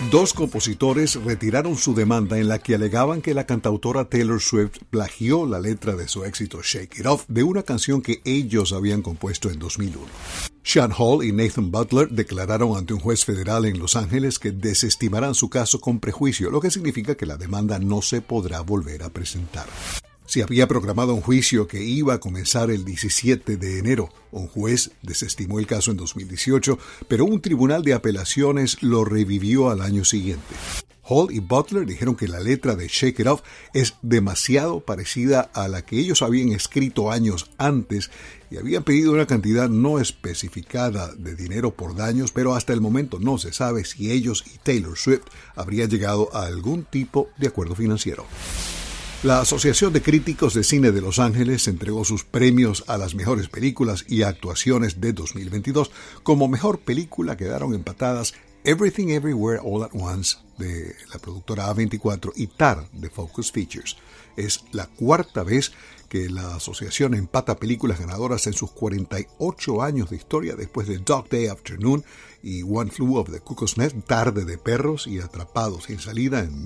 Dos compositores retiraron su demanda en la que alegaban que la cantautora Taylor Swift plagió la letra de su éxito Shake It Off de una canción que ellos habían compuesto en 2001. Sean Hall y Nathan Butler declararon ante un juez federal en Los Ángeles que desestimarán su caso con prejuicio, lo que significa que la demanda no se podrá volver a presentar. Se había programado un juicio que iba a comenzar el 17 de enero. Un juez desestimó el caso en 2018, pero un tribunal de apelaciones lo revivió al año siguiente. Hall y Butler dijeron que la letra de Shake It Off es demasiado parecida a la que ellos habían escrito años antes y habían pedido una cantidad no especificada de dinero por daños, pero hasta el momento no se sabe si ellos y Taylor Swift habrían llegado a algún tipo de acuerdo financiero. La Asociación de Críticos de Cine de Los Ángeles entregó sus premios a las mejores películas y actuaciones de 2022. Como mejor película quedaron empatadas Everything Everywhere All at Once de la productora A24 y Tar de Focus Features. Es la cuarta vez que la asociación empata películas ganadoras en sus 48 años de historia después de Dog Day Afternoon y One Flew Over the Cuckoo's Nest, Tarde de Perros y Atrapados sin Salida en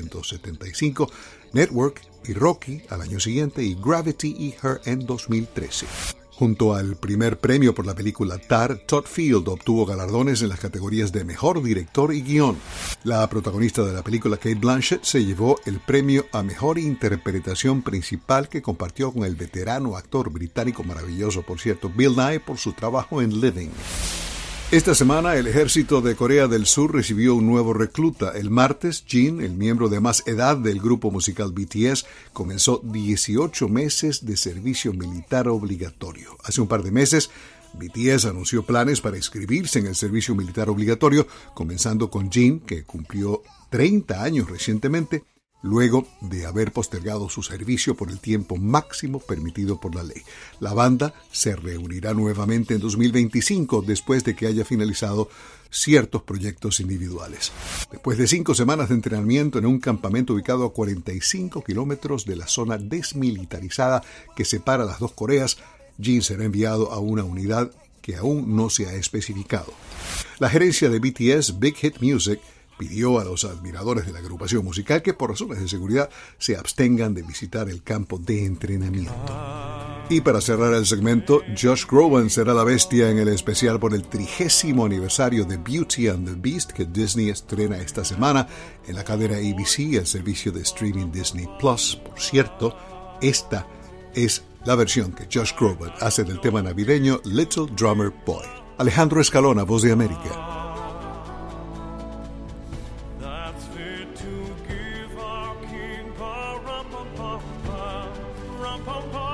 1975, Network y Rocky al año siguiente y Gravity y Her en 2013. Junto al primer premio por la película Tar, Todd Field obtuvo galardones en las categorías de Mejor Director y Guión. La protagonista de la película, Cate Blanchett, se llevó el premio a Mejor Interpretación Principal que compartió con el veterano actor británico maravilloso, por cierto, Bill Nighy, por su trabajo en Living. Esta semana, el ejército de Corea del Sur recibió un nuevo recluta. El martes, Jin, el miembro de más edad del grupo musical BTS, comenzó 18 meses de servicio militar obligatorio. Hace un par de meses, BTS anunció planes para inscribirse en el servicio militar obligatorio, comenzando con Jin, que cumplió 30 años recientemente, luego de haber postergado su servicio por el tiempo máximo permitido por la ley. La banda se reunirá nuevamente en 2025 después de que haya finalizado ciertos proyectos individuales. Después de 5 semanas de entrenamiento en un campamento ubicado a 45 kilómetros de la zona desmilitarizada que separa las dos Coreas, Jin será enviado a una unidad que aún no se ha especificado. La gerencia de BTS, Big Hit Music, pidió a los admiradores de la agrupación musical que por razones de seguridad se abstengan de visitar el campo de entrenamiento. Y para cerrar el segmento, Josh Groban será la bestia en el especial por el 30º aniversario de Beauty and the Beast que Disney estrena esta semana en la cadena ABC y el servicio de streaming Disney Plus. Por cierto, esta es la versión que Josh Groban hace del tema navideño Little Drummer Boy. Alejandro Escalona, Voz de América. Pom pom.